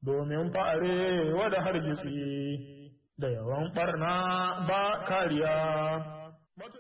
domin fa'are wada hargitsi da yawan ɓarna ba kariya.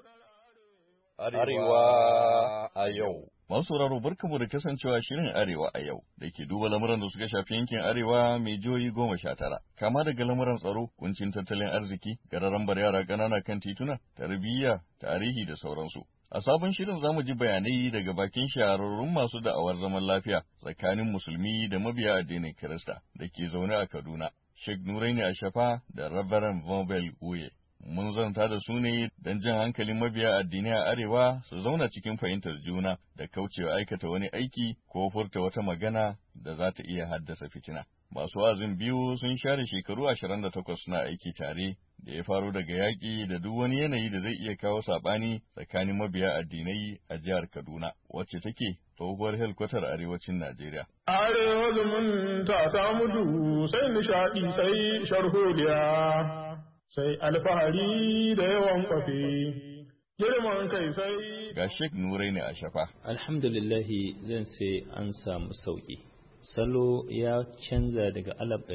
Arewa a yau. Masu sauraro barkamu da kasancewa shirin Arewa a yau da ke duba lamuran da suka shafi yankin Arewa mai jihohi 19, kama daga lamuran tsaro, kuncin tattalin arziki, gararan yara ƙanana kan tituna, tarbiyya, tarihi da sauransu. A sabon shirin za mu ji bayanai daga bakin shahararrun masu da'awar zaman lafiya tsakanin musulmi da mabiya addinin Kirista da ke zaune a Kaduna, Sheikh Nuraini Ashafa da Reverend Mobel Uye. Mun zanta da su ne don jan hankalin mabiya addinai a Arewa su zauna cikin fahimtar juna da kaucewa aikata wani aiki ko furta wata magana da za ta iya haddasa fitina. Masu wa'azin biyu sun share shekaru 28 suna aiki tare da ya faro daga yaƙi da duk wani yanayi da zai iya kawo saɓani tsakanin mabiya addinai a jihar Kaduna, wacce take tsohuwar helkwatar arewacin Najeriya. Arewa zumunta ta mutu sai nishaɗi sai sharholiya. Sai alfahari da yawan kwafi, girman kai sai... Ga Sheikh Nuraini Ashafa. Alhamdulillahi zan sai an samu sauƙi. Salo ya canza daga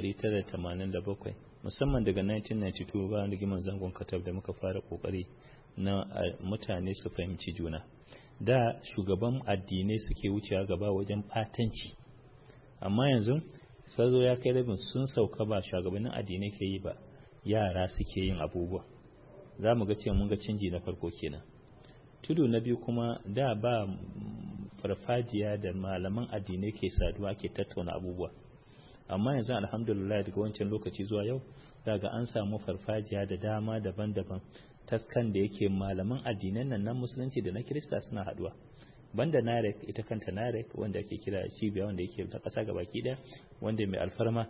1987, musamman daga 1992 bayan rigimar zangon katab da muka fara ƙoƙari na mutane su fahimci juna. Da shugaban addinai suke wucewa gaba wajen ɓatanci, amma yanzu salo ya kai rabin sun sauka ba shugabannin addinai ke yi ba. Yara suke yin abubuwa, za mu ga cewa mun ga canji na farko kenan. Tudu na biyu kuma da ba farfajiya da malaman addinai ke saduwa ke tattauna abubuwa, amma yanzu alhamdulillah daga wancan lokaci zuwa yau daga an samu farfajiya da dama daban-daban taskan da yake malaman addinan nan musulunci da na Kirista suna haduwa. Banda NAREC, ita kanta NAREC wanda ake kira cibiya wanda yake ta ƙasa gabaki ɗaya, wanda mai alfarma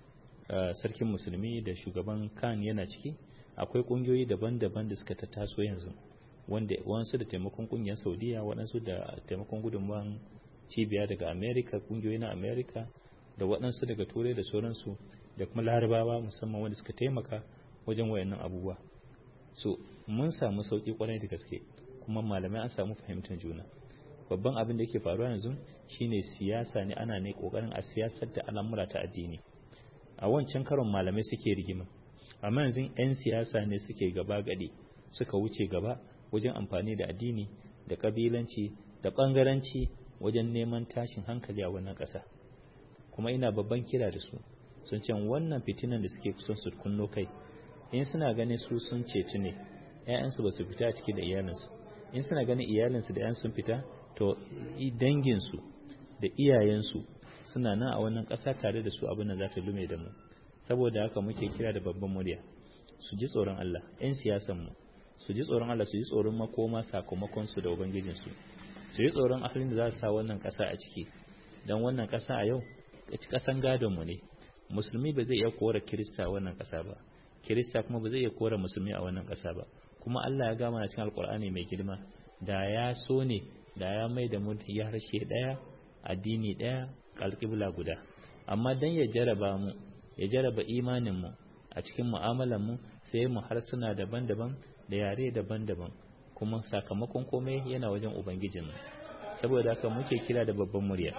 sarkin musulmi da shugaban kan yana ciki. Akwai kungiyoyi daban-daban da suka tattaso yanzu, wanda wasu da taimakon kungiyar Saudiya, waɗansu da taimakon gudunmuwan cibiya daga Amerika, kungiyoyi na Amerika, da waɗansu daga Turai da sauransu, da kuma Larabawa musamman wanda suka taimaka wajen wayannan abubuwa. So mun samu sauki kwarai da gaske, kuma malamai an samu fahimtar juna. Babban abin da yake faruwa yanzu shine siyasa ne, ana ne kokarin a siyasar da al'amura ta addini. A wancan karon malamai suke rigima, amma yanzu 'yan siyasa ne suke gaba gadi, suka wuce gaba wajen amfani da addini da kabilanci da bangaranci wajen neman tashin hankali a wannan ƙasa. Kuma ina babban kira da su, sun ce wannan fitinan da suke son su kunno kai, in suna ganin su sun ceci ne 'ya'yansu ba su fita a ciki da iyalinsu, in suna ganin iyalinsu da 'yan sun fita, to danginsu da iyayensu suna nan a wannan ƙasa tare da su, abin da za ta lume da mu. Saboda haka muke kira da babban murya su ji tsoron Allah, 'yan siyasan mu su ji tsoron Allah, su ji tsoron makoma sakamakon su da ubangijin su ji tsoron ahalin da za su sa wannan ƙasa a ciki, dan wannan ƙasa a yau ƙasan gadon mu ne. Musulmi ba zai iya kora Kirista a wannan ƙasa ba, Kirista kuma ba zai iya kora musulmi a wannan ƙasa ba. Kuma Allah ya gama cikin Alƙur'ani mai girma, da ya so ne da ya mai da mu ya harshe daya, addini daya, alƙibla guda. Amma dan ya jaraba mu, ya jaraba imanin mu a cikin mu'amalan mu, sai mu harsuna daban-daban da yare daban-daban, kuma sakamakon komai yana wajen ubangijin mu. Saboda haka muke kira da babban murya.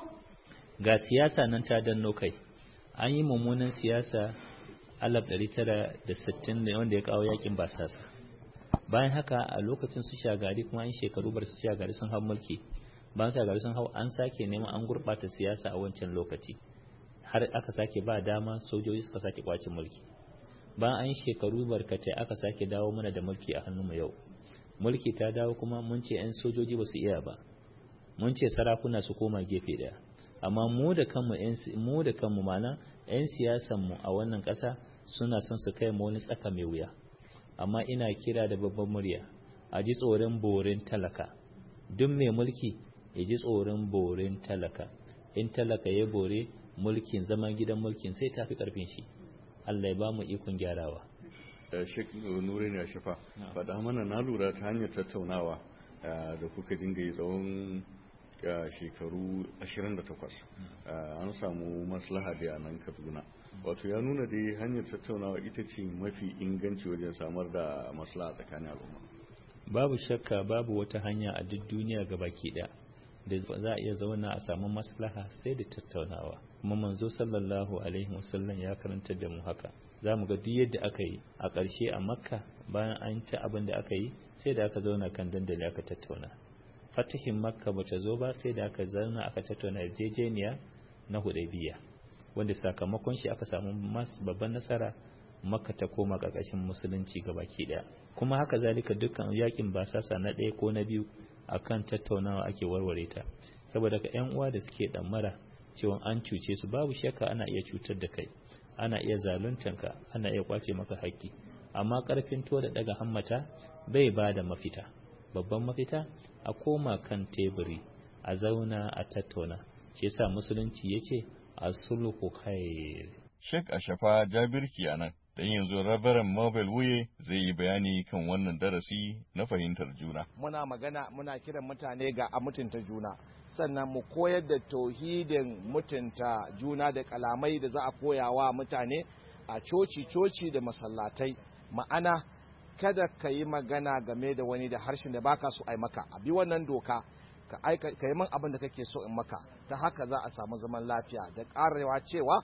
Ga siyasa nan ta danno kai, an yi mummunan siyasa 1960 ne wanda ya kawo yakin basasa. Bayan haka a lokacin su Shagari kuma an shekaru bar su Shagari sun hau mulki, bayan Shagari sun hau an sake neman an gurɓata siyasa a wancan lokaci, har aka sake ba dama sojoji suka sake kwace mulki. Bayan an shekaru barkatai aka sake dawo mana da mulki a hannunmu yau. Mulki ta dawo kuma mun ce 'yan sojoji ba su iya ba, mun ce sarakuna su koma gefe daya, amma mu da kanmu mana 'yan siyasanmu a wannan ƙasa suna son su kai mu wani tsaka mai wuya. Amma ina kira da babban murya, a ji tsoron borin talaka. Duk mai mulki ya ji tsoron borin talaka. In talaka ya bore mulkin, zaman gidan mulkin sai tafi karfin shi. Allah ya ba mu ikon gyarawa. Sheikh Nuraini Ashafa, faɗa mana, na lura ta hanyar tattaunawa da kuka dinga yi tsawon shekaru 28 an samu maslaha da a nan Kaduna. Wato ya nuna dai hanyar tattaunawa ita ce mafi inganci wajen samar da maslaha tsakanin al'umma. Babu shakka babu wata hanya a duk duniya gabaki ɗaya da za a iya zauna a samu maslaha sai da tattaunawa. kuma manzo sallallahu alaihi wasallam ya karantar da mu haka. Za mu ga duk yadda aka yi a ƙarshe a Makka bayan an ta abin da aka yi sai da aka zauna kan dandali aka tattauna. Fatihin Makka bata zo ba sai da aka zauna aka tattauna yarjejeniya na Hudaybiyya, wanda sakamakon shi aka samu babban nasara, Makka ta koma ƙarƙashin musulunci gabaki daya. Kuma haka zalika dukkan yakin basasa na ɗaya ko na biyu akan tattaunawa ake warware ta. Saboda ka ƴan uwa da suke ɗammara cewa an cuce su, babu shakka ana iya cutar da kai, ana iya zaluntanka, ana iya kwace maka haƙƙi, amma ƙarfin to da daga hammata bai ba da mafita. Babban mafita a koma kan teburi a zauna a tattauna. Shi yasa musulunci yace as-sulhu khair. Sheikh Ashafa Jabir kenan. Dan yanzu Rabaran Mobile Wuye zai yi bayani kan wannan darasi na fahimtar juna. Muna kiran mutane ga a mutunta juna, sannan mu koyar da tauhidin mutunta juna da kalamai da za a koyawa mutane a coci da masallatai. Ma'ana kada ka yi magana game da wani da harshen da baka so ai maka, a bi wannan doka ka yi min abin da kake so in maka, ta haka za a samu zaman lafiya da ƙarewa cewa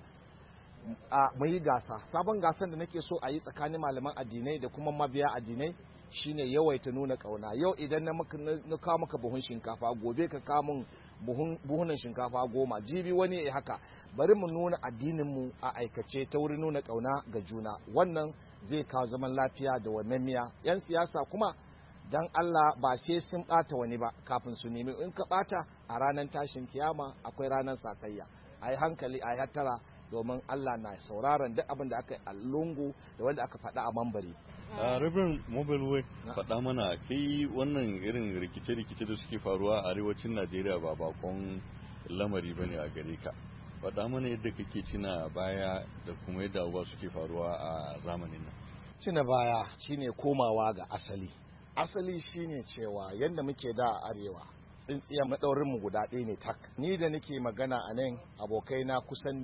mu yi gasa. Sabon gasan da nake so a yi tsakanin malaman addinai da kuma mabiya addinai shine yawaita nuna kauna. Yau idan na kawo maka buhun shinkafa, gobe ka kawo min buhunan shinkafa 10, jibi wani ya haka. Bari mu nuna addinin mu a aikace ta wurin nuna kauna ga juna. Wannan zai kawo zaman lafiya da wamemmiya. Yan siyasa kuma dan Allah ba sai sun bata wani ba kafin su nemi. In ka bata a ranar tashin kiyama akwai ranar sakayya. Ai hankali, ai hattara, domin Allah na sauraron duk abin da aka yi a lungu da wanda aka faɗa a mambari. Rabin Mobile Way, faɗa mana kai wannan irin rikice-rikice da suke faruwa a arewacin Najeriya ba bakon lamari bane a gare ka. Faɗa mana yadda kake cina baya da kuma yadda abubuwa suke faruwa a zamanin nan. Cina baya shine komawa ga asali. Asali shine cewa yadda muke da a arewa, tsintsiya maɗaurinmu guda ɗaya ne tak. Ni da nake magana a nan abokaina kusan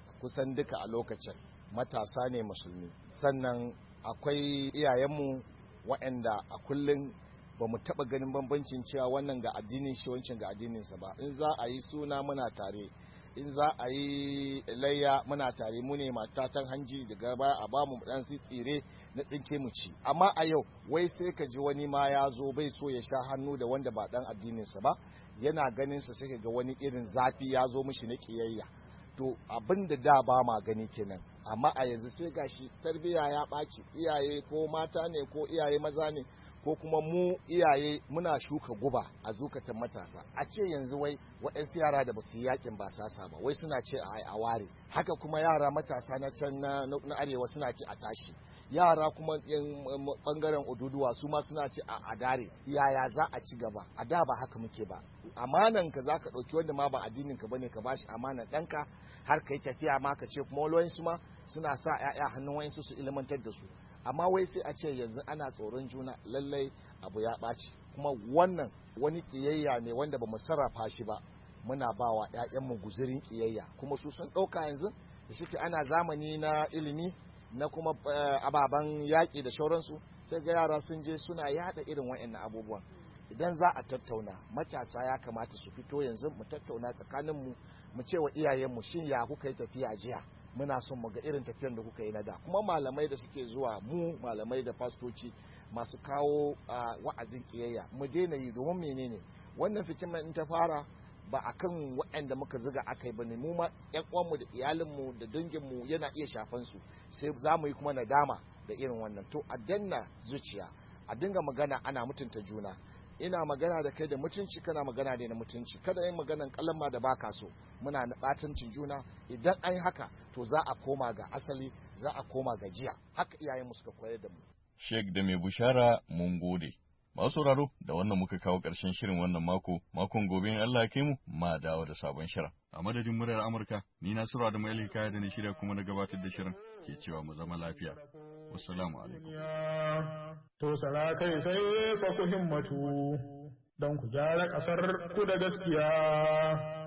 duka a lokacin matasa ne musulmi. Sannan akwai iyayenmu waɗanda a kullum ba mu taɓa ganin bambancin cewa wannan ga addinin shi wancan ga addininsa ba. In za a yi suna muna tare, in za a yi layya muna tare, mu ne matatan hanji daga baya a bamu dan tsire na tsinke mu ci. Amma a yau wai sai ka ji wani ma ya zo bai so ya sha hannu da wanda ba dan addininsa ba, yana ganin sa sai ka ga wani irin zafi ya zo mishi na kiyayya. To abin da ba ma gani kenan, amma a yanzu sai gashi tarbiyya ya ɓaci. Iyaye ko mata ne ko iyaye maza ne ko kuma mu iyaye muna shuka guba a zukatan matasa. A ce yanzu wai waɗansu yara da basu yi yakin basasa ba wai suna ce a ware, haka kuma yara matasa na can na arewa suna ce a tashi, yara kuma yan bangaren Oduduwa su ma suna ce a dare. Yaya za a ci gaba? A da ba haka muke ba. Amanan ka zaka ɗauki wanda ma ba addinin ka bane ka bashi amanan ɗanka har kai tafiya ma ka ce kuma wayoyin ma suna sa ƴaƴa hannun wayansu su ilmantar da su. Amma wai sai a ce yanzu ana tsoron juna, lallai abu ya ɓaci. Kuma wannan wani ƙiyayya ne wanda ba mu sarrafa shi ba, muna ba wa ‘ya'yanmu guzurin ƙiyayya, kuma su sun ɗauka yanzu da shi ana zamani na ilimi na kuma ababen yaƙi da shauransu, sai ga yara sun je suna yaɗa irin wa'annan abubuwan. Idan za a tattauna, matasa ya kamata su fito yanzu mu tattauna tsakaninmu, mu ce wa iyayenmu shin ya kuka yi tafiya jiya, muna son mu ga irin tafiyar da kuka yi na da. Kuma malamai da suke zuwa, mu malamai da fastoci masu kawo wa'azin kiyayya, mu daina yi. Domin menene wannan fitinan in ta fara ba akan waɗanda muka zuga aka yi ba ne, mu ma ƴan uwanmu da iyalinmu da danginmu yana iya shafan su, sai za mu yi kuma nadama da irin wannan. To a danna zuciya, a dinga magana ana mutunta juna. Ina magana da kai da mutunci, kana magana da na mutunci. Kada yin maganan kalama da baka so, muna batancin juna. Idan an yi haka to za a koma ga asali, za a koma ga jiya. Haka iyayenmu suka koyar da mu. Sheikh da mai bushara mun gode. Masu sauraro, da wannan muka kawo ƙarshen shirin wannan makon gobe in Allah ya kai mu ma dawo da sabon shirin. A madadin muryar Amurka, ni Nasiru Adamu Ali Kaya da ni shirya kuma na gabatar da shirin ke cewa mu zama lafiya. Wassalamu alaikum. To sarakai sai fa ku himmatu don ku gyara ƙasar ku da gaskiya.